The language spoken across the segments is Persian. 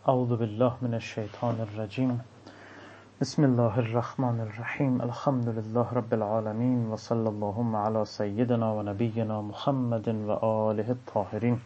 اعوذ بالله من الشیطان الرجیم. بسم الله الرحمن الرحیم. الحمد لله رب العالمین و صلی اللهم علی سیدنا و نبینا محمد و آله الطاهرین.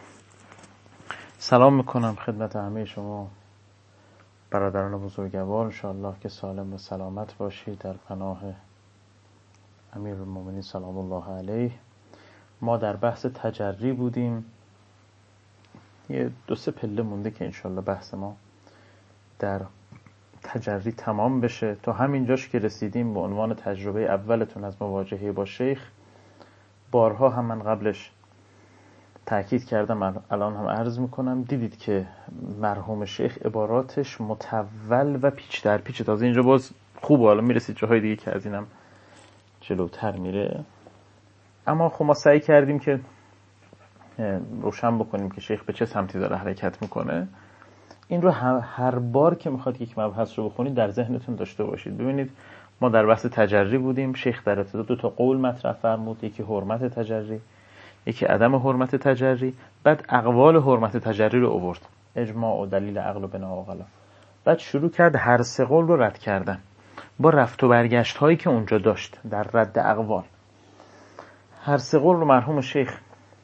سلام میکنم خدمت همه شما برادران بزرگوار. انشاءالله که سالم و سلامت باشید در پناه امیرالمومنین سلام الله علیه. ما در بحث تجری بودیم. یه 2-3 پله مونده که انشالله بحث ما در تجری تمام بشه. تا همینجاش که رسیدیم به عنوان تجربه اولتون از مواجهه با شیخ. بارها هم من قبلش تأکید کردم، الان هم عرض میکنم. دیدید که مرحوم شیخ عباراتش متول و پیچ در پیچ. تازه اینجا باز خوبه، حالا میرسید جاهای دیگه که از اینم جلوتر میره. اما خب ما سعی کردیم که روشن بکنیم که شیخ به چه سمتی داره حرکت میکنه. این رو هر بار که میخواد یک مبحث رو بخونید در ذهنتون داشته باشید. ببینید ما در بحث تجری بودیم. شیخ در ابتدا 2 تا قول مطرح فرمود، یکی حرمت تجری، یکی عدم حرمت تجری. بعد اقوال حرمت تجری رو آورد، اجماع و دلیل عقل و بنا و غلا. بعد شروع کرد هر 3 قول رو رد کردن با رفت و برگشت هایی که اونجا داشت در رد اقوال. هر 3 قول رو مرحوم شیخ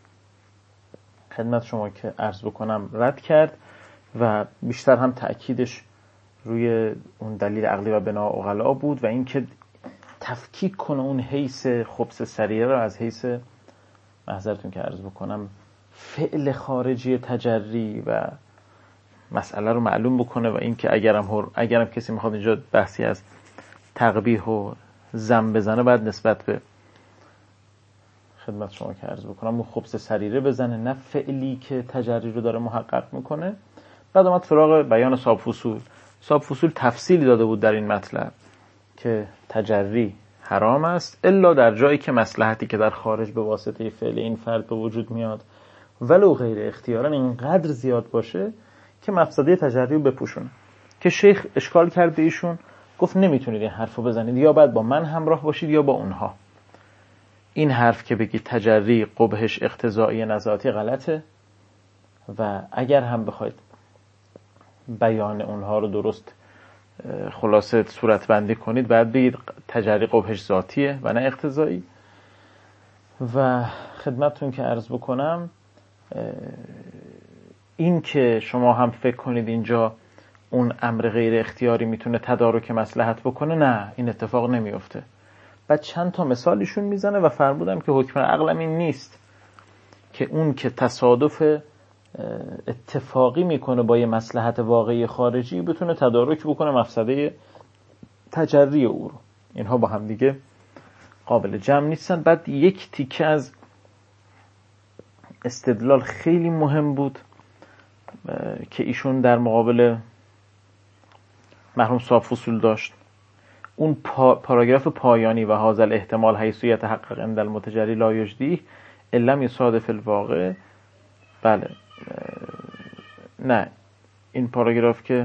خدمت شما که عرض بکنم رد کرد و بیشتر هم تأکیدش روی اون دلیل عقلی و بنا و غلا بود و اینکه تفکیک کنه اون حیث خبث سریه رو از حیث، معذرتون که عرض بکنم، فعل خارجی تجری و مسئله رو معلوم بکنه. و اینکه اگرم کسی میخواد اینجا بحثی از تقبیح و ذم بزنه، بعد نسبت به خدمت شما که عرض بکنم اون خبث سریره بزنه، نه فعلی که تجری رو داره محقق میکنه. بعد اومد سراغ بیان صاحب فصول تفصیلی داده بود در این مطلب که تجری حرام است الا در جایی که مصلحتی که در خارج به واسطه فعل این فرد به وجود میاد ولو غیر اختیارا اینقدر زیاد باشه که مفسده تجری رو بپوشونه. که شیخ اشکال کرد به ایشون، گفت نمیتونید این حرفو بزنید، یا باید با من همراه باشید یا با اونها. این حرف که بگید تجری قبحش اقتضایی نزاعتی غلطه و اگر هم بخواید بیان اونها رو درست خلاصه صورت بندی کنید باید بگید تجری قبحش ذاتیه و نه اقتضایی. و خدمتتون که عرض بکنم این که شما هم فکر کنید اینجا اون امر غیر اختیاری میتونه تدارک مصلحت بکنه، نه، این اتفاق نمیفته. بعد چند تا مثالیشون میزنه و فرمودم که حکم عقلم این نیست که اون که تصادف اتفاقی میکنه با یه مصلحت واقعی خارجی بتونه تدارک بکنه مفسده تجری او رو. اینها با هم دیگه قابل جمع نیستن. بعد یک تیکه از استدلال خیلی مهم بود که ایشون در مقابل مرحوم صاحب فصول داشت. اون پاراگراف پایانی و هذا احتمال حیثیت حقق عند المتجری لا یجدیه علم یصادف الواقع. بله نه این پاراگراف که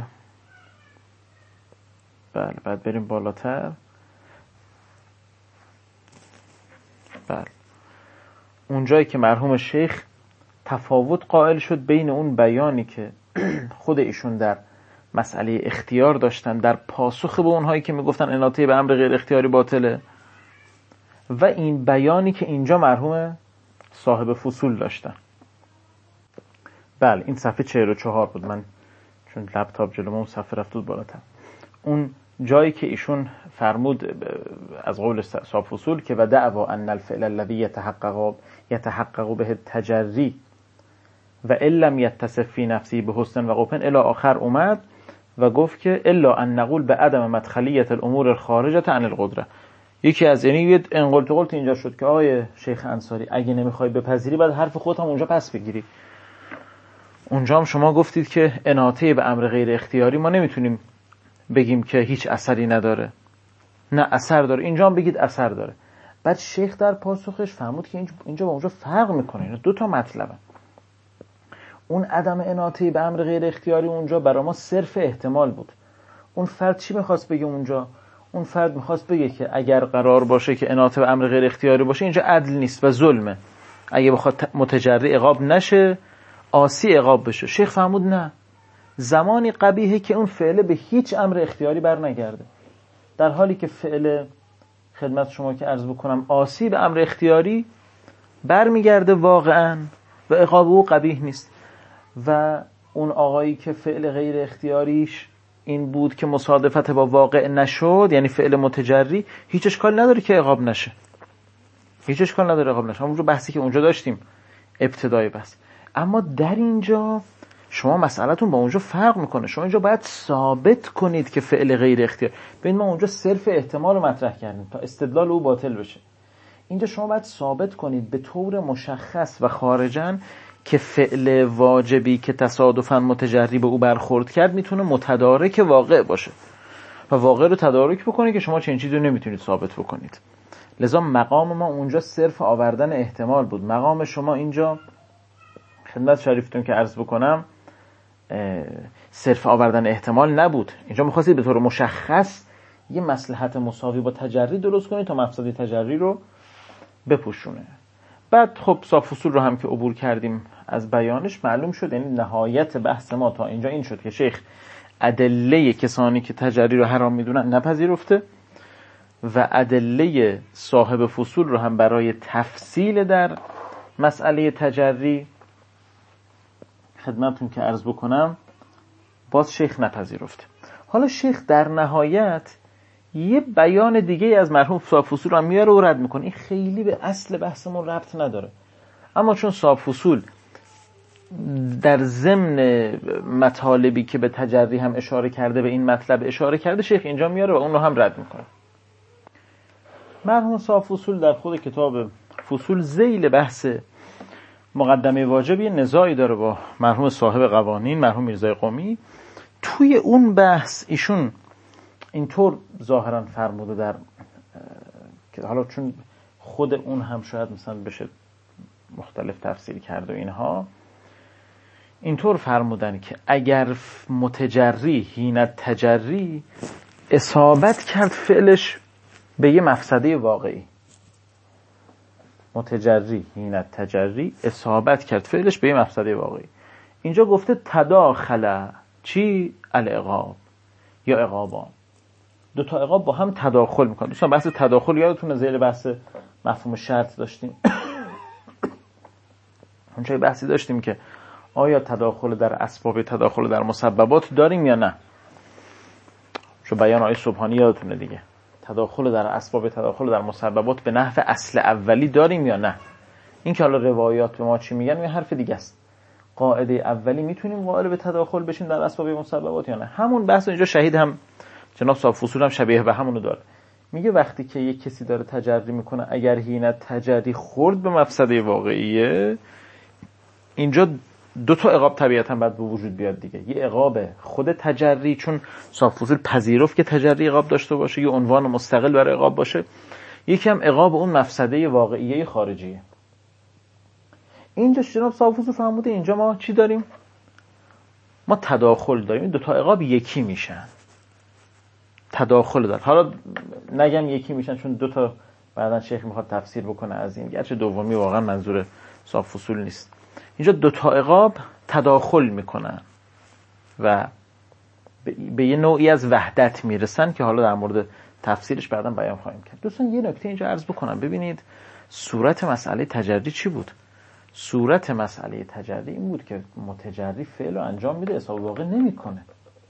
بله بعد بریم بالاتر. بله اونجایی که مرحوم شیخ تفاوت قائل شد بین اون بیانی که خود ایشون در مسئله اختیار داشتن در پاسخ به اونهایی که میگفتن اناطه به امر غیر اختیاری باطله و این بیانی که اینجا مرحوم صاحب فصول داشتن. بله این صفحه 44 بود، من چون لپتاپ جلوم اون صفحه رفت بود بالاتر. اون جایی که ایشون فرمود از قول صاحب فصول که و دعوا ان الفعل الذي يتحقق به التجری و ان لم يتصف في نفسه بحسن و قبح الی آخر اومد و گفت که الا ان نقول به عدم مدخلیت الامور الخارجه عن القدره. یکی از یه انقلت اینجا شد که آقای شیخ انصاری اگه نمیخوای بپذیری بعد حرف خودت هم اونجا پس بگیری. اونجا هم شما گفتید که اناطه به امر غیر اختیاری ما نمیتونیم بگیم که هیچ اثری نداره، نه اثر داره. اینجا هم بگید اثر داره. بعد شیخ در پاسخش فرمود که اینجا با اونجا فرق میکنه، اینا 2 تا مطلبه. اون عدم اناطه به امر غیر اختیاری اونجا برای ما صرف احتمال بود. اون فرد چی میخواست بگه اونجا؟ اون فرد میخواست بگه که اگر قرار باشه که اناطه به امر غیر اختیاری باشه اینجا عدل نیست و ظلمه، اگه بخواد متجری عقاب نشه عاصی عقاب بشه. شیخ فرمود نه، زمانی قبیحه که اون فعل به هیچ امر اختیاری بر نگرده، در حالی که فعل خدمت شما که عرض بکنم آسیب امر اختیاری برمیگرده واقعا و عقاب او قبیح نیست. و اون آقایی که فعل غیر اختیاریش این بود که مصادفت با واقع نشد، یعنی فعل متجری، هیچ اشکال نداره که عقاب نشه، هیچ اشکال نداره عقاب نشه. همون بحثی که اونجا داشتیم ابتدای بحث. اما در اینجا شما مسئله‌تون با اونجا فرق میکنه. شما اینجا باید ثابت کنید که فعل غیر اختیاری. ببین ما اونجا صرف احتمال رو مطرح کردیم تا استدلال او باطل بشه. اینجا شما باید ثابت کنید به طور مشخص و خارجاً که فعل واجبی که تصادفاً متجری به او برخورد کرد میتونه متدارک واقع باشه و واقع رو تدارک بکنه که شما چنین چیزی رو نمیتونید ثابت بکنید. لذا مقام ما اونجا صرف آوردن احتمال بود. مقام شما اینجا خدمت شریفتون که عرض بکنم صرف آوردن احتمال نبود. اینجا می‌خواستید به طور مشخص یه مصلحت مساوی با تجری درست کنید تا مفسده تجری رو بپوشونه. بعد خب صاف اصول رو هم که عبور کردیم از بیانش معلوم شد، یعنی نهایت بحث ما تا اینجا این شد که شیخ ادله کسانی که تجری رو حرام میدونن نپذیرفته و ادله صاحب فصول رو هم برای تفصیل در مسئله تجری خدمتون که عرض بکنم باز شیخ نپذیرفته. حالا شیخ در نهایت یه بیان دیگه از مرحوم صاحب فصول رو میاره و رد میکنه. این خیلی به اصل بحثمون ربط نداره، اما چون صاحب فصول در ضمن مطالبی که به تجری هم اشاره کرده به این مطلب اشاره کرده، شیخ اینجا میاره و اون رو هم رد میکنه. مرحوم صاحب فصول در خود کتاب فصول ذیل بحث مقدمه واجبی نزاعی داره با مرحوم صاحب قوانین مرحوم میرزای قمی. توی اون بحث ایشون اینطور ظاهرا فرموده در که حالا چون خود اون هم شاید مثلا بشه مختلف تفسیر کرد و اینها، اینطور فرمودن که اگر متجری حین تجری اصابت کرد فعلش به یه مفسده واقعی، متجری حین تجری اصابت کرد فعلش به یه مفسده واقعی، اینجا گفته تداخل چی؟ العقاب یا عقابان. دو تا عقاب با هم تداخل میکنن. دوستان بحث تداخل یادتونه ذیل بحث مفهوم شرط داشتیم. اونجا بحثی داشتیم که آیا تداخل در اسباب تداخل در مسببات داریم یا نه. چو بیان آیه سبحانی یادتونه دیگه، تداخل در اسباب تداخل در مسببات به نحو اصل اولی داریم یا نه. این که حالا روایات به ما چی میگن یه حرف دیگه است. قاعده اولی میتونیم قائل به تداخل بشیم در اسباب مسببات یا نه. همون بحث اینجا شهید هم جناب صاحب فصول هم شبیه به همونو داره. میگه وقتی که یک کسی داره تجری میکنه اگر حین تجری خورد به مفسده واقعیه، اینجا دو تا عقاب طبیعتا باید به وجود بیاد دیگه. یه عقاب خود تجری، چون صاحب فصول پذیرفت که تجری عقاب داشته باشه، یه عنوان مستقل برای عقاب باشه. یکی هم عقاب اون مفسده واقعیه خارجیه. اینجا جناب صاحب فصول فهمیده اینجا ما چی داریم؟ ما تداخل داریم. دو تا عقاب یکی میشن، تداخل داره. حالا نگم یکی میشن چون دو تا بعدن شیخ میخواد تفسیر بکنه از این، گرچه دومی واقعا منظور صاحب فصول نیست. اینجا دو تا عقاب تداخل میکنن و به یه نوعی از وحدت میرسن که حالا در مورد تفسیرش بعداً بیان خواهیم کرد. دوستان یه نکته اینجا عرض بکنم. ببینید صورت مسئله تجری چی بود؟ صورت مسئله تجری این بود که متجری فعل رو انجام میده، حساب واقع نمیکنه.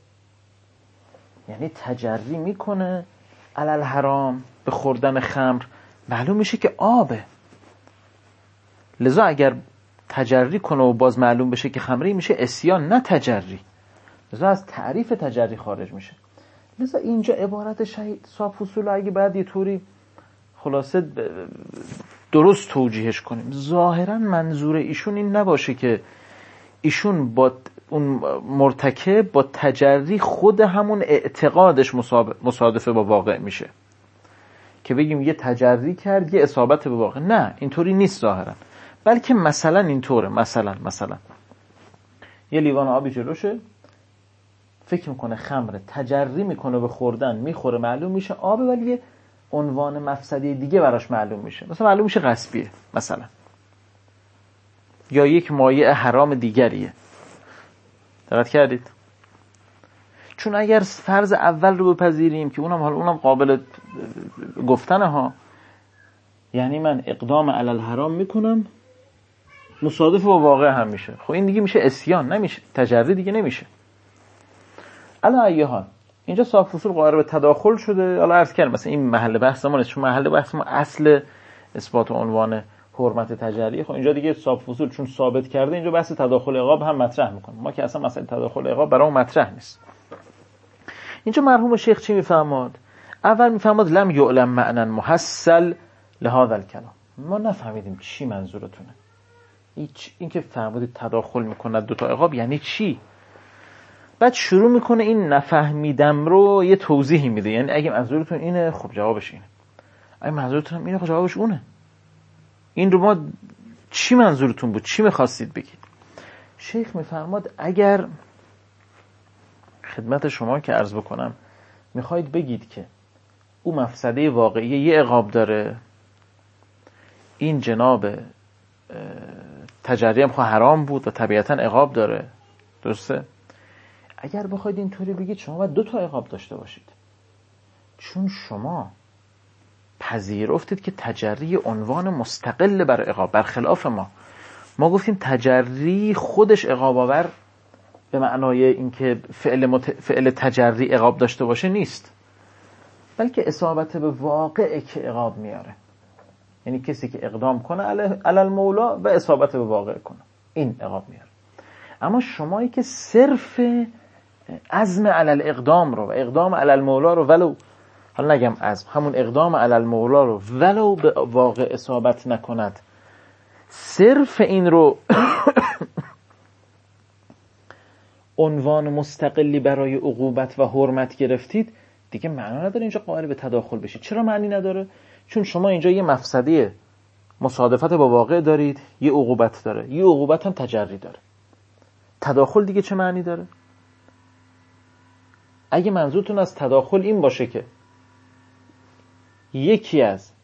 یعنی تجری میکنه علل حرام به خوردن خمر، معلوم میشه که آبه. لذا اگر تجری کنه و باز معلوم بشه که خمری، میشه عصیان نه تجری. لذا از تعریف تجری خارج میشه. لذا اینجا عبارت شهید صاحب فصول اگه بعد یه طوری خلاصه درست توجیهش کنیم، ظاهرا منظور ایشون این نباشه که ایشون با اون مرتکب با تجری خود همون اعتقادش مصادفه با واقع میشه که بگیم یه تجری کرد یه اصابت به واقع. نه، اینطوری نیست ظاهرا، بلکه مثلا اینطوره. مثلا یه لیوان آبی جلوشه، فکر میکنه خمره، تجری میکنه به خوردن، میخوره، معلوم میشه آبه، ولی یه عنوان مفسده دیگه براش معلوم میشه. مثلا معلوم میشه غصبیه مثلا، یا یک مایع حرام دیگریه. دقت کردید؟ چون اگر فرض اول رو بپذیریم که اونم قابل گفتنه ها، یعنی من اقدام علی الحرام میکنم مصادف با واقع هم میشه، خب این دیگه میشه عصیان، نمیشه تجری، دیگه نمیشه. الا ای حال اینجا صاحب فصول قائل به تداخل شده. حالا عرض کردم مثلا این محل بحث ما نیست، چون محل بحث ما اصل اثبات عنوان حرمت تجری. خب اینجا دیگه صاحب فصول چون ثابت کرده، اینجا بحث تداخل عقاب هم مطرح میکنه. ما که اصلا مسئله تداخل عقاب برای اون مطرح نیست. اینجا مرحوم شیخ چی میفرماد؟ اول میفرماد لم یعلم معنی محصل لهذا الکلام. ما نفهمیدیم چی منظورتونه. این که فرمودید تداخل میکنه دو تا عقاب یعنی چی؟ بعد شروع میکنه این نفهمیدم رو یه توضیحی میده. یعنی اگه منظورتون اینه خب جوابش اینه، اگه منظورتون اینه خب جوابش اونه. این رو ما چی منظورتون بود، چی میخواستید بگید؟ شیخ میفرماد اگر خدمت شما که عرض بکنم میخواید بگید که او مفسده واقعی یه عقاب داره، این جناب تجری هم حرام بود و طبیعتا عقاب داره، درسته؟ اگر بخواید اینطوری بگید شما باید 2 تا عقاب داشته باشید، چون شما پذیرفتید که تجری عنوان مستقل بر عقاب، برخلاف ما گفتیم تجری خودش عقاب آور به معنای اینکه فعل تجری عقاب داشته باشه نیست، بلکه اصابت به واقعه که عقاب میاره. یعنی کسی که اقدام کنه علی المولا و اصابت به واقع کنه، این عقاب میاره. اما شمایی که صرف عزم علی الاقدام رو و اقدام علی المولا رو، ولو حالا نگم عزم، همون اقدام علی المولا رو ولو به واقع اصابت نکند، صرف این رو عنوان مستقلی برای عقوبت و حرمت گرفتید، دیگه معنا نداره اینجا قائل به تداخل بشید. چرا معنی نداره؟ چون شما اینجا یه مفسده مصادفت با واقع دارید، یه عقوبت داره، یه عقوبت هم تجری داره. تداخل دیگه چه معنی داره؟ اگه منظورتون از تداخل این باشه که یکی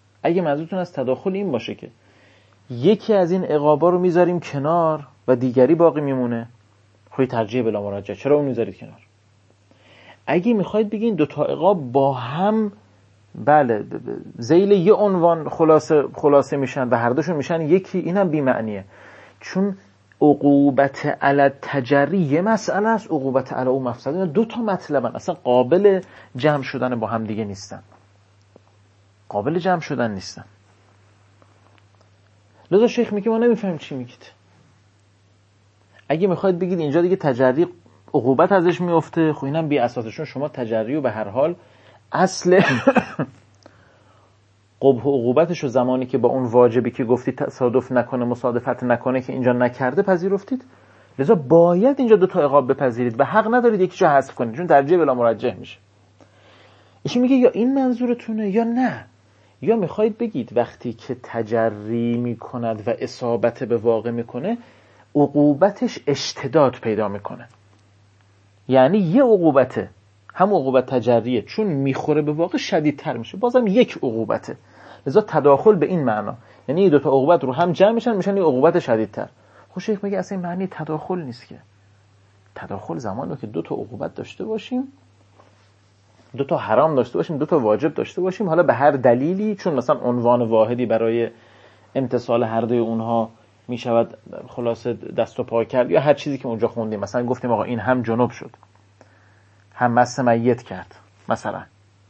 از این عقابا رو میذاریم کنار و دیگری باقی میمونه، خب ترجیح بلا مراجعه، چرا اون میذارید کنار؟ اگه میخواید بگین 2 تا عقاب با هم بله ذیل یه عنوان خلاصه میشن و هر دوشون میشن یکی، اینم بی معنیه. چون عقوبت علی تجری یه مسئله است، عقوبت علی اون مفسده 2 تا مطلبن، اصلا قابل جمع شدن با هم دیگه نیستن، قابل جمع شدن نیستن. لذا شیخ میگه ما نمیفهمیم چی میگید. اگه میخواید بگید اینجا دیگه تجری عقوبت ازش میفته، خب اینم بی اساسشون. شما تجری رو به هر حال اصل قبح عقوبتش رو زمانی که با اون واجبی که گفتی تصادف نکنه، مصادفت نکنه که اینجا نکرده پذیرفتید، لذا باید اینجا 2 تا عقاب بپذیرید و حق ندارید یکی جا حذف کنید، چون ترجیح بلا مرجح میشه. ایشون میگه یا این منظورتونه یا نه، یا میخواید بگید وقتی که تجری میکند و اصابت به واقع میکنه عقوبتش اشتداد پیدا میکنه. یعنی یه عقوبته، هم عقوبت تجریه، چون میخوره به واقع شدیدتر میشه، بازم یک عقوبته. لذا تداخل به این معنا، یعنی این 2 تا عقوبت رو هم جمع میشن یه عقوبت شدیدتر. خب شیخ میگه اصلا این معنی تداخل نیست که. تداخل زمانی که 2 تا عقوبت داشته باشیم، 2 تا حرام داشته باشیم، 2 تا واجب داشته باشیم، حالا به هر دلیلی، چون مثلا عنوان واحدی برای امتصال هر دوی اونها میشود خلاصه دست و پا کرد، یا هر چیزی که اونجا خوندیم. مثلا گفتیم آقا این هم جنوب شد، هم مس میت کرد مثلا،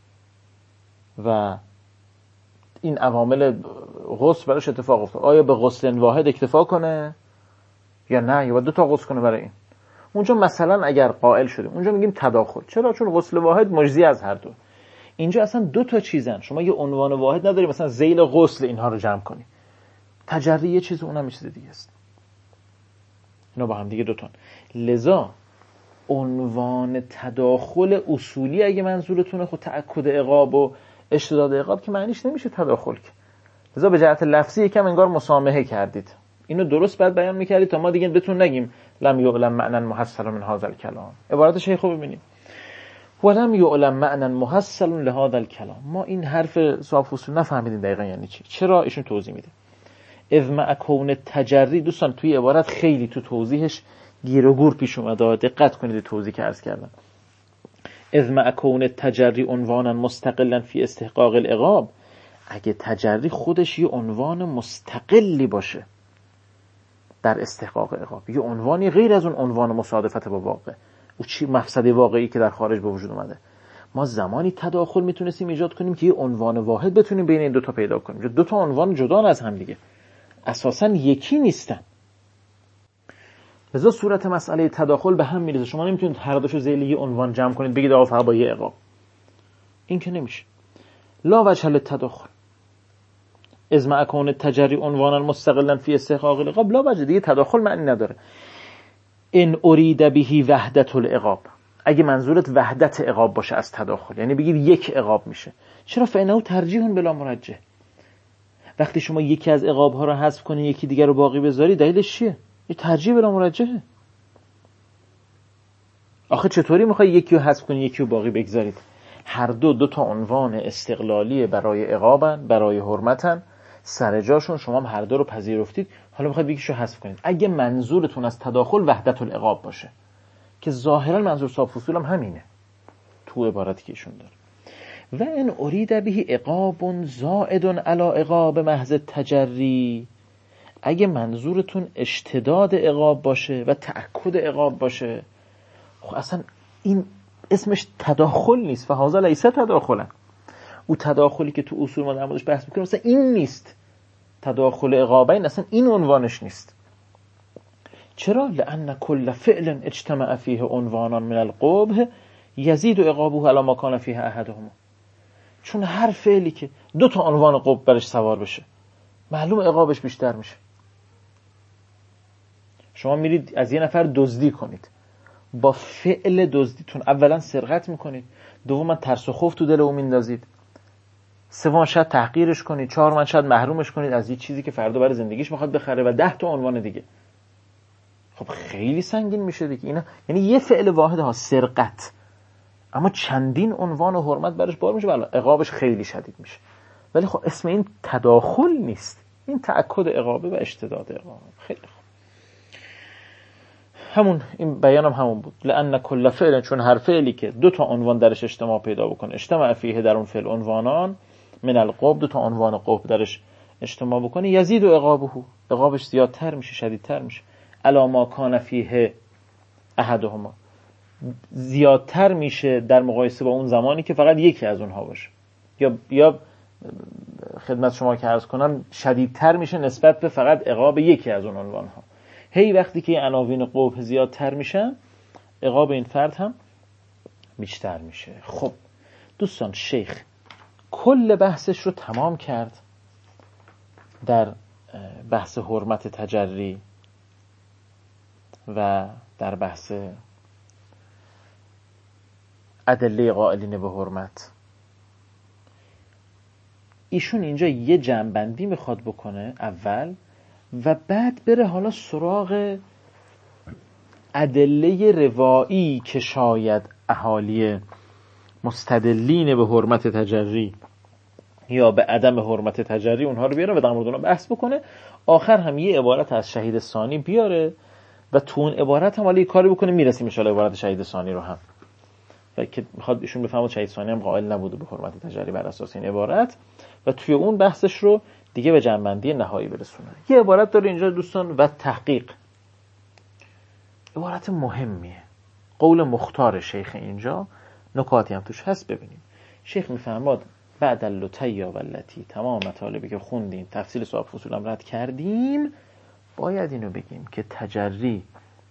و این عوامل غسل براش اتفاق افتاد، آیا به غسل واحد اکتفا کنه یا نه، یا باید 2 تا غسل کنه برای این؟ اونجا مثلا اگر قائل شدیم اونجا میگیم تداخل. چرا؟ چون غسل واحد مجزی از هر دو. اینجا اصلا 2 تا چیزن، شما یه عنوان واحد نداری مثلا ذیل غسل اینها رو جمع کنی. تجری یه چیز، اونم یه چیز دیگه است، اینا با هم دیگه 2 تا. لذا عنوان تداخل اصولی اگه منظورتونه خود تأکد عقاب و اشتداد عقاب که معنیش نمیشه تداخل که. لذا به جهت لفظی یکم انگار مسامحه کردید، اینو درست بعد بیان میکردید تا ما دیگه بتون نگیم لم یعلم معنی محصل من هذا الکلام. عبارت شیخ رو ببینیم، ولم یعلم معنی محصل لهذا الکلام. ما این حرف صاحب فصول نفهمیدیم دقیقا یعنی چی. چرا؟ ایشون توضیح میده. اذ مع کون تجری، دوستان توی عبارت خیلی تو توضیحش گیر و گور پیش اومده، دقت کنید توضیح که عرض کردم. اذ مع کون تجری عنوانا مستقلا فی استحقاق العقاب، اگه تجری خودش یه عنوان مستقلی باشه در استحقاق عقاب، یه عنوانی غیر از اون عنوان مصادفت با واقع، او چی مفسده واقعی که در خارج به وجود اومده، ما زمانی تداخل میتونستیم ایجاد کنیم که یه عنوان واحد بتونیم بین این دوتا پیدا کنیم. دوتا عنوان جدا از هم دیگه، اساساً یکی نیستن. لذا صورت مسئله تداخل به هم میرسه. شما نمیتونید هر دوشو ذیل یه عنوان جمع کنید بگید آقا فقط با یه عقاب، این که نمیشه. لا وجه للتداخل اذ مع کون تجری عنوانا مستقلا فی استحقاق العقاب، لا وجه، دیگه تداخل معنی نداره. ان ارید به وحدت العقاب، اگه منظورت وحدت عقاب باشه از تداخل، یعنی بگید یک عقاب میشه. چرا؟ فانه ترجیح بلا مرجح. وقتی شما یکی از عقاب ها رو حذف کنی یکی دیگر رو باقی بذاری، دلیلش چیه؟ یه ترجیح بلا مرجحه. آخه چطوری میخوای یکی رو حذف کنی یکی رو باقی بگذارید؟ هر دو تا عنوان استقلالی برای عقابن، برای حرمتن، سر جاشون، شما هم هر دو رو پذیرفتید، حالا میخواید یکیشو حذف کنید. اگه منظورتون از تداخل وحدت العقاب باشه، که ظاهرا منظور صاحب فصول هم همینه تو عبارتی که ایشون داره. و ان ارید به عقاب زائد علی عقاب محض تجری، اگه منظورتون اشتداد عقاب باشه و تأکد عقاب باشه، خب اصلا این اسمش تداخل نیست. فهذا لیس تداخلا، او تداخلی که تو اصول ما در موردش بحث میکنیم اصلا این نیست. تداخل عقابین اصلا این عنوانش نیست. چرا؟ لأن کل فعل اجتمع فیه عنوانان من القبح یزید عقابه علی ما کان فیه احدهما. چون هر فعلی که دو تا عنوان قبح برش سوار بشه، معلوم عقابش بیشتر میشه. شما میرید از یه نفر دزدی کنید، با فعل دزدیتون اولا سرقت میکنید، دوما ترس و خوف تو دل او میندازید، سوم شاید تحقیرش کنید، چهارم شاید محرومش کنید از یه چیزی که فردا برای زندگیش میخواد بخره، و 10 تا عنوان دیگه. خب خیلی سنگین میشه دیگه اینا. یعنی یه فعل واحد ها، سرقت، اما چندین عنوان و حرمت برش بار میشه، بله عقابش خیلی شدید میشه. ولی خب اسم این تداخل نیست، این تأکد عقابه و اشتداد عقابه. خیلی خوب، همون این بیانم همون بود. لأن کل فعل، چون هر فعلی که دو تا عنوان درش اجتماع پیدا بکنه، اجتماع فیه در اون فعل عنوانان من القبح، دو تا عنوان قبح درش اجتماع بکنه، یزید و عقابه، عقابش زیادتر میشه، شدیدتر میشه. الا ما کان فیه احدهما، زیادتر میشه در مقایسه با اون زمانی که فقط یکی از اونها باشه. یا خدمت شما که عرض کنم شدیدتر میشه نسبت به فقط عقاب یکی از اون عنوانها. هی وقتی که عناوین قبح زیادتر میشن، عقاب این فرد هم بیشتر میشه. خب دوستان، شیخ کل بحثش رو تمام کرد در بحث حرمت تجری و در بحث ادله قائلین به حرمت. ایشون اینجا یه جمع‌بندی میخواد بکنه اول، و بعد بره حالا سراغ ادله روایی که شاید اهالی مستدلین به حرمت تجری یا به عدم حرمت تجری اونها رو بیاره و در مورد اونها بحث بکنه. آخر هم یه عبارت از شهید ثانی بیاره و تو اون عبارت هم حالا یه کاری بکنه، میرسیم ان شاء الله عبارت شهید ثانی رو هم، و که میخواد ایشون بفهمه شهید ثانی هم قائل نبوده به حرمت تجری بر اساس این عبارت، و توی اون بحثش رو دیگه به جنبندی نهایی برسونه. یه عبارت داره اینجا دوستان، و تحقیق، عبارت مهمیه، قول مختار شیخ اینجا، نکاتی هم توش هست. ببینیم شیخ میفرماد بعد اللتیا و اللتی، تمام مطالبی که خوندیم، تفصیل صاحب فصول هم رد کردیم، باید اینو بگیم که تجری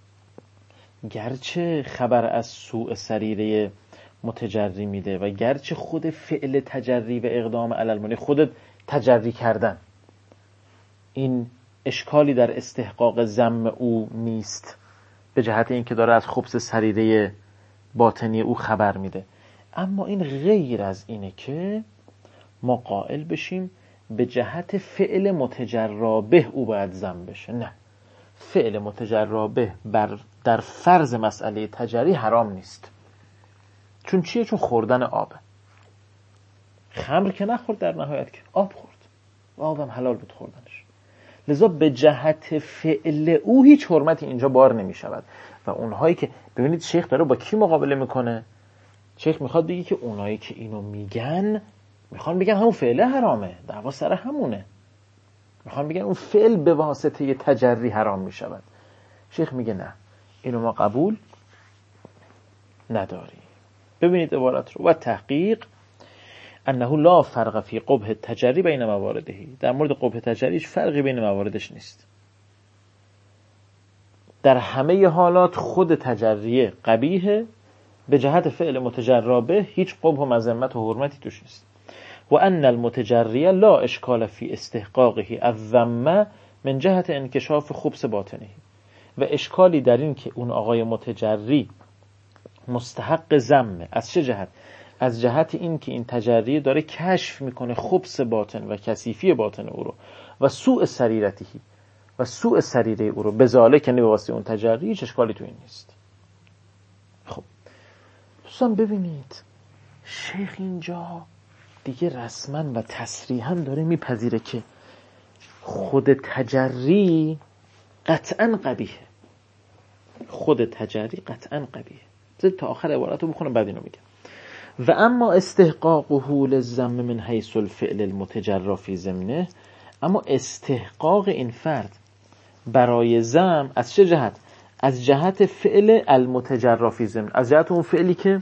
گرچه خبر از سوء سریره متجری میده و گرچه خود فعل تجری و اقدام علی المنع، خود تجری کردن، این اشکالی در استحقاق ذم او نیست به جهت اینکه داره از خبث سریره باطنی او خبر میده، اما این غیر از اینه که ما قائل بشیم به جهت فعل متجرابه او باید ذم بشه. نه، فعل متجرابه در فرض مسئله تجری حرام نیست. چون چیه؟ چون خوردن آبه. خمر که نخورد در نهایت، که آب خورد و آبم حلال بود خوردنش. لذا به جهت فعل او هیچ حرمتی اینجا بار نمی شود. و اونهایی که ببینید شیخ داره با کی مقابله میکنه؟ شیخ میخواد بگه که اونایی که اینو میگن میخوان بگن همون فعل حرامه، دعوا سر همونه. میخوان بگن اون فعل به واسطه تجری حرام میشود. شیخ میگه نه، اینو ما قبول نداریم. ببینید عبارت رو. و تحقیق انه لا فرق فی قبح تجری بین مواردهی. در مورد قبح تجری هیچ فرقی بین مواردش نیست. در همه حالات خود تجریه قبیحه، به جهت فعل متجری به هیچ قبح و مذمت و حرمتی توش نیست. و ان المتجریه لا اشکال فی استحقاقه الذم من جهت انکشاف خبث باطنه. و اشکالی در این که اون آقای متجری مستحق ذمه. از چه جهت؟ از جهت این که این تجری داره کشف میکنه خبث باطن و کثیفی باطن او رو و سوء سریرته و سوء سریره او رو، بذالک یعنی به واسطه اون تجری هیچ اشکالی تو این نیست. خب دوستان ببینید، شیخ اینجا دیگه رسما و تصریحا داره میپذیره که خود تجری قطعا قبیحه. خود تجری قطعا قبیحه. تا آخر عبارت رو بخونم بعد اینو میگم. و اما استحقاقه للذم من حیث الفعل المتجری فی ضمنه، اما استحقاق این فرد برای ذم از چه جهت؟ از جهت فعل المتجری فی ضمن، از جهت اون فعلی که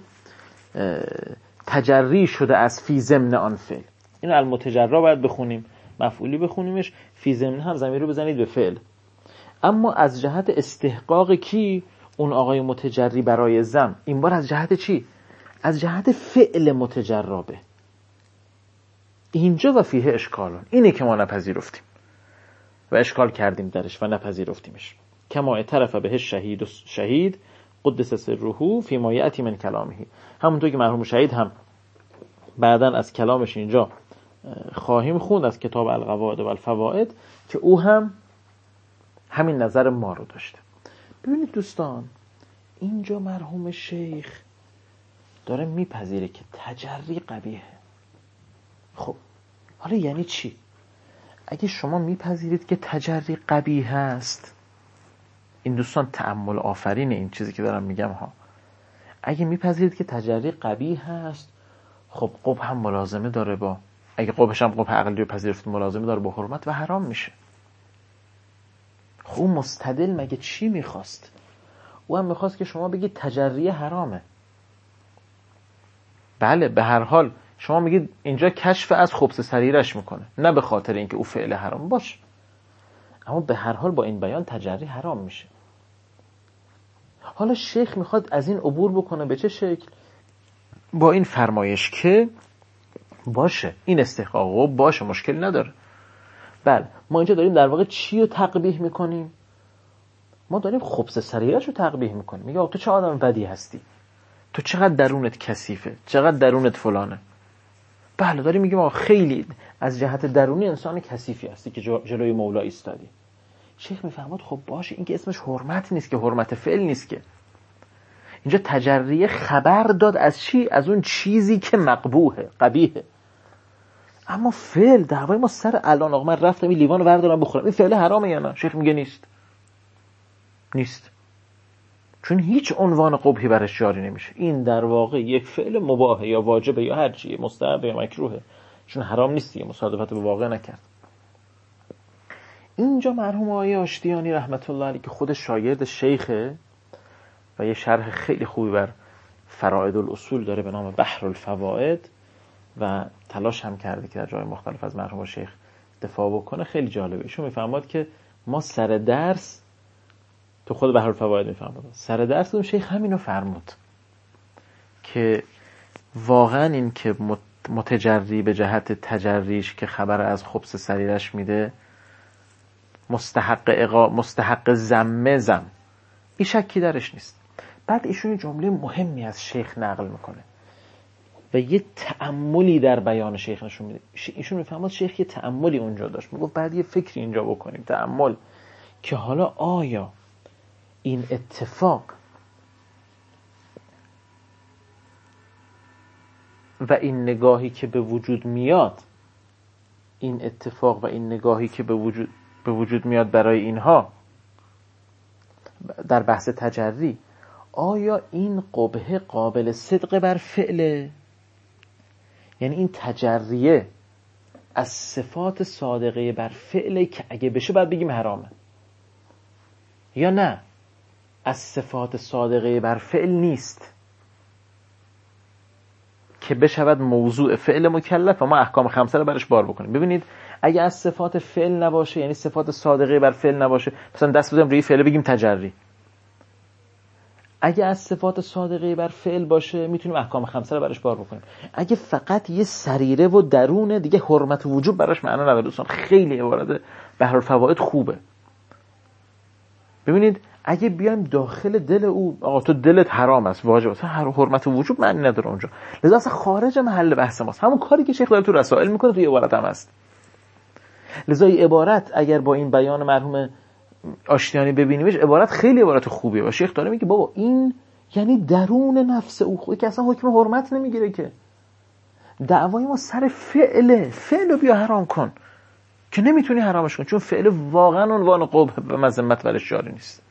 تجری شده از فی ضمن آن فعل. اینو المتجری باید بخونیم، مفعولی بخونیمش، فی ضمن هم ضمیر رو بزنید به فعل. اما از جهت استحقاق کی؟ اون آقای متجری برای ذم. این بار از جهت چی؟ از جهت فعل متجربه. اینجا و فیه اشکالون، اینه که ما نپذیرفتیم و اشکال کردیم درش و نپذیرفتیمش. کما اعترف به شهید قدس سره فی ما یأتی من کلامه. همونطور که مرحوم شهید هم بعداً از کلامش اینجا خواهیم خوند از کتاب القواعد و الفوائد که او هم همین نظر ما رو داشته. ببینید دوستان، اینجا مرحوم شیخ داره میپذیره که تجری قبیحه. خب حالا یعنی چی؟ اگه شما میپذیرید که تجری قبیح است، این دوستان تأمل آفرینه این چیزی که دارم میگم ها. اگه میپذیرید که تجری قبیح است، خب قبح هم ملازمه داره با، اگه قبحش هم قبح عقلی رو پذیرفت، ملازمه داره با حرمت و حرام میشه. خب مستدل مگه چی میخواست؟ او هم میخواست که شما بگید تجری حرامه. بله به هر حال شما میگید اینجا کشف از خبث سریرش میکنه، نه به خاطر اینکه او فعل حرام باشه، اما به هر حال با این بیان تجری حرام میشه. حالا شیخ میخواد از این عبور بکنه. به چه شکل؟ با این فرمایش که باشه این استحقاقه باشه، مشکل نداره. بله ما اینجا داریم در واقع چی رو تقبیح میکنیم؟ ما داریم خبث سریرش رو تقبیح میکنیم. میگه تو چه آدم بدی هستی، تو چقدر درونت کثیفه، چقدر درونت فلانه. بله داریم میگیم خیلی از جهت درونی انسان کثیفی هستی که جلوی مولا ایستادی. شیخ میفهمد خب باشه، این که اسمش حرمت نیست، که حرمت فعل نیست، که اینجا تجریه خبر داد از چی؟ از اون چیزی که مقبوحه، قبیحه. اما فعل دعوای ما سر الان آقا من رفتم این لیوانو بردارم بخورم، این فعل حرامه یا نه؟ شیخ میگه نیست، چون هیچ عنوان قبحی برش جاری نمیشه. این در واقع یک فعل مباحه یا واجبه یا هر چیه، مستحب یا مکروهه، چون حرام نیست دیگه، مصادفت به واقع نکرد. اینجا مرحوم آقای آشتیانی رحمت الله علیه که خود شاگرد شیخه و یه شرح خیلی خوبی بر فرائد الاصول داره به نام بحر الفوائد و تلاش هم کرده که در جای مختلف از مرحوم شیخ دفاع بکنه. خیلی جالبه. ایشون میفهمد که ما سر درس تو خود بحر الفوائد میفهمد سر درس اون شیخ همینو فرمود که واقعا این که متجری به جهت تجریش که خبر از خبث سریرش میده مستحق ذم این شکی درش نیست. بعد ایشون جمله مهمی از شیخ نقل میکنه و یه تأملی در بیان شیخ نشون میده. ایشون میفهمد شیخ یه تأملی اونجا داشت، میگفت بعد یه فکری اینجا بکنیم، تأمل، که حالا آیا این اتفاق و این نگاهی که به وجود میاد، این اتفاق و این نگاهی که به وجود میاد برای اینها در بحث تجری، آیا این قبحه قابل صدق بر فعله؟ یعنی این تجریه از صفات صادقه بر فعله که اگه بشه باید بگیم حرامه، یا نه از صفات صادقه بر فعل نیست که بشود موضوع فعل مکلف و ما احکام خمسه رو برش بار بکنیم. ببینید اگه از صفات فعل نباشه، یعنی صفات صادقه بر فعل نباشه، مثلا دست بزنیم روی فعل بگیم تجری. اگه از صفات صادقه بر فعل باشه میتونیم احکام خمسه رو برش بار بکنیم. اگه فقط یه سریره و درونه، دیگه حرمت و وجوب براش معنا نداره. دوستان خیلی عبارت بحرالفوائد خوبه. ببینید اگه بیایم داخل دل او، آقا تو دلت حرام است، واجب است، حرمت و وجوب معنی نداره اونجا، لذا اصلا خارج محل بحث ماست. همون کاری که شیخ داره تو رسائل میکنه توی عبارت هم هست. لذا این عبارت اگر با این بیان مرحوم آشتیانی ببینیمش، عبارت خیلی عبارت خوبیه و شیخ داره میگه بابا این یعنی درون نفس او خودی که اصلا حکم حرمت نمیگیره، که دعوای ما سر فعله. فعل رو بیا حرام کن که نمیتونی حرامش کن، چون فعل واقعا عنوان قبح و مذمت برش جاری نیست.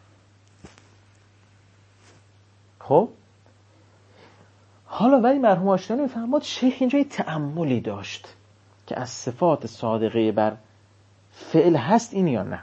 خب حالا ولی مرحوم آشتیانی میفهمد شیخ اینجا یه تأملی داشت که از صفات صادقه بر فعل هست این یا نه.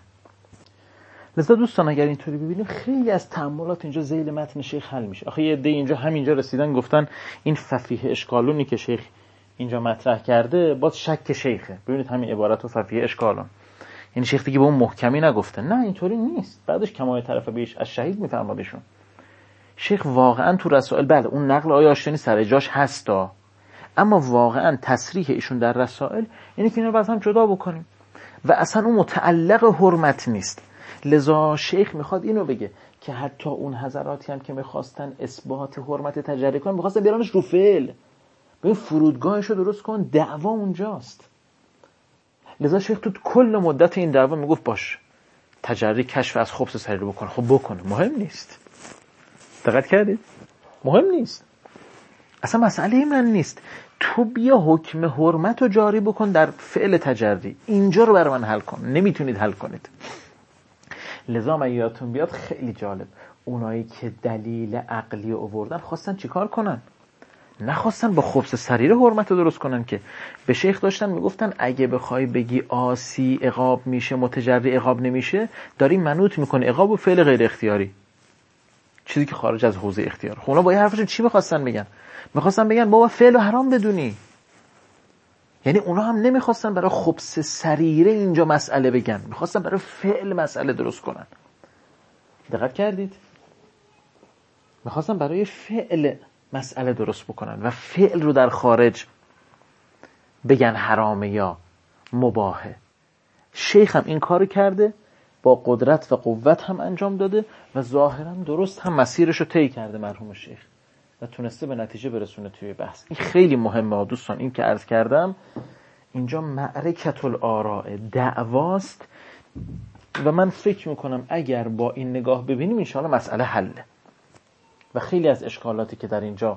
لذا دوستان اگر اینطوری ببینیم خیلی از تأملات اینجا ذیل متن شیخ حل میشه. آخه یه عده اینجا همینجا رسیدن گفتن این ففیه اشکالونی که شیخ اینجا مطرح کرده باز شک شیخه. ببینید همین عبارت و ففیه اشکالون، یعنی شیخ دیگه به اون محکمی نگفته. نه اینطوری نیست. بعدش کمای طرف بیش از شهید میفرمادشون. شیخ واقعا تو رسائل، بله اون نقل آیه آشتیانی سر جاش هستا، اما واقعا تصریح ایشون در رسائل یعنی که اینا رو باز هم جدا بکنیم و اصلا اون متعلق حرمت نیست. لذا شیخ میخواد اینو بگه که حتی اون حضراتی هم که میخواستن اثبات حرمت تجری کنن میخواستن بیارنش رو فعل. ببین فرودگاهشو درست کن، دعوا اونجاست. لذا شیخ تو کل مدت این دعوا میگفت باش تجری کشف از خبث سریره بکنه. خب بکنه، مهم نیست. دقت کردید؟ مهم نیست. اصلا مسئله من نیست. تو بیا حکم حرمت رو جاری بکن در فعل تجری. اینجا رو برای من حل کن. نمیتونید حل کنید. لذا من یادتون بیاد خیلی جالب، اونایی که دلیل عقلی آوردن خواستن چیکار کنن؟ نخواستن با خبث سریره حرمت رو درست کنن، که به شیخ داشتن میگفتن اگه بخوای بگی آسی عقاب میشه متجری عقاب نمیشه، داری منوط میکنه عقاب و فعل غیر اختیاری، چیزی که خارج از حوزه اختیار. خب اونا با این حرفشون چی میخواستن بگن؟ میخواستن بگن بابا فعل و حرام بدونی. یعنی اونا هم نمیخواستن برای خبث سریره اینجا مسئله بگن، میخواستن برای فعل مسئله درست کنن. دقت کردید؟ میخواستن برای فعل مسئله درست بکنن و فعل رو در خارج بگن حرامه یا مباهه. شیخ هم این کارو کرده، با قدرت و قوت هم انجام داده و ظاهرا درست هم مسیرش رو طی کرده مرحوم شیخ و تونسته به نتیجه برسونه توی بحث. این خیلی مهمه دوستان. این که عرض کردم اینجا معرکت الآراء، دعواست و من فکر میکنم اگر با این نگاه ببینیم انشاءالله مسئله حله و خیلی از اشکالاتی که در اینجا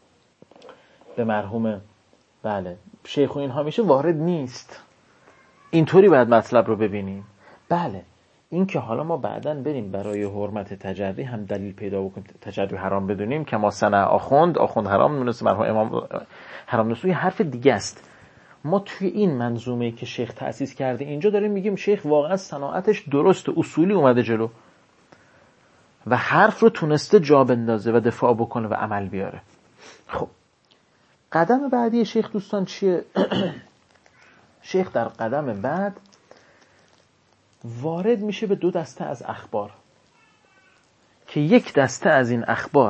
به مرحوم شیخ و اینها میشه وارد نیست. اینطوری باید مطلب رو ببینیم. بله این که حالا ما بعداً بریم برای حرمت تجری هم دلیل پیدا بکنیم تجری حرام بدونیم که ما صنع آخوند حرام دونسته مرحوم امام حرام دونسته، یه حرف دیگه است. ما توی این منظومه‌ای که شیخ تأسیس کرده اینجا داریم میگیم شیخ واقعا صناعتش درست اصولی اومده جلو و حرف رو تونسته جا بندازه و دفاع بکنه و عمل بیاره. خب قدم بعدی شیخ دوستان چیه؟ شیخ در قدم بعد وارد میشه به دو دسته از اخبار که یک دسته از این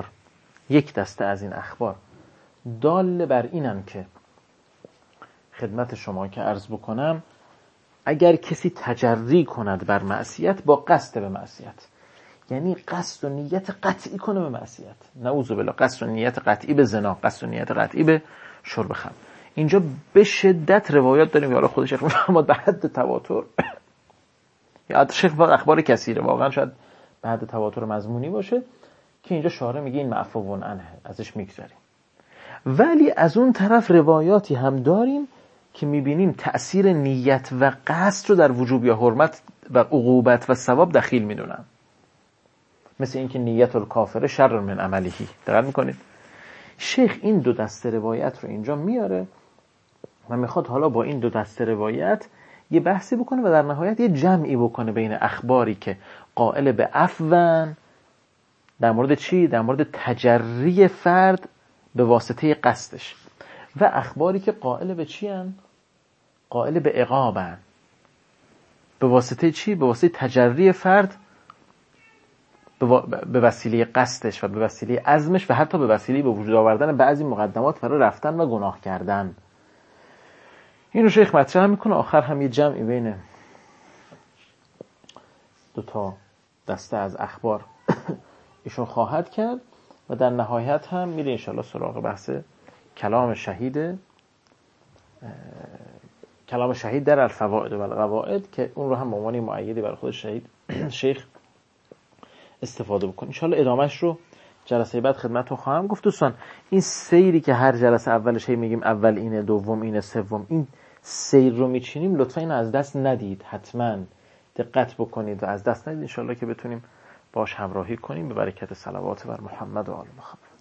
اخبار دال بر اینن که خدمت شما که عرض بکنم اگر کسی تجری کند بر معصیت با قصد به معصیت، یعنی قصد و نیت قطعی کنه به معصیت، نعوذ بالله، قصد و نیت قطعی به زنا، قصد و نیت قطعی به شرب خمر. اینجا به شدت روایات داریم یا خود شیخ میفرماد به حد تواتر یا شیخ اخبار کثیره، واقعا شاید به حد تواتر مضمونی باشه که اینجا شارع میگه این معفوون عنه، ازش میگذاریم. ولی از اون طرف روایاتی هم داریم که میبینیم تأثیر نیت و قصد رو در وجوب یا حرمت و عقوبت و ثواب دخیل میدونن. مثل اینکه نیت الکافر شر من عمله. دقت میکنید شیخ این دو دسته روایت رو اینجا میاره و میخواد حالا با این دو دسته روایت یه بحثی بکنه و در نهایت یه جمعی بکنه بین اخباری که قائل به عفون در مورد چی؟ در مورد تجری فرد به واسطه قصدش و اخباری که قائل به چی هن؟ قائل به عقابن. به واسطه چی؟ به واسطه تجری فرد به وسیله قصدش و به وسیله عزمش و حتی به وسیله به وجود آوردن بعضی مقدمات برای رفتن و گناه کردن. اینو شیخ مطرح میکنه. آخر هم یه جمعی بین دو تا دسته از اخبار ایشون خواهد کرد و در نهایت هم میره انشاءالله سراغ بحث کلام شهید در الفوائد و القواعد که اون رو هم به عنوان مؤیدی برای خود شیخ استفاده بکنید. انشاءالله ادامهش رو جلسه بعد خدمتتون خواهم گفت. دوستان این سیری که هر جلسه اولش هی میگیم اول اینه، دوم اینه، سوم، این سیر رو میچینیم، لطفا اینو از دست ندید، حتما دقت بکنید و از دست ندید انشاءالله که بتونیم باش همراهی کنیم به برکت صلوات بر محمد و آل محمد.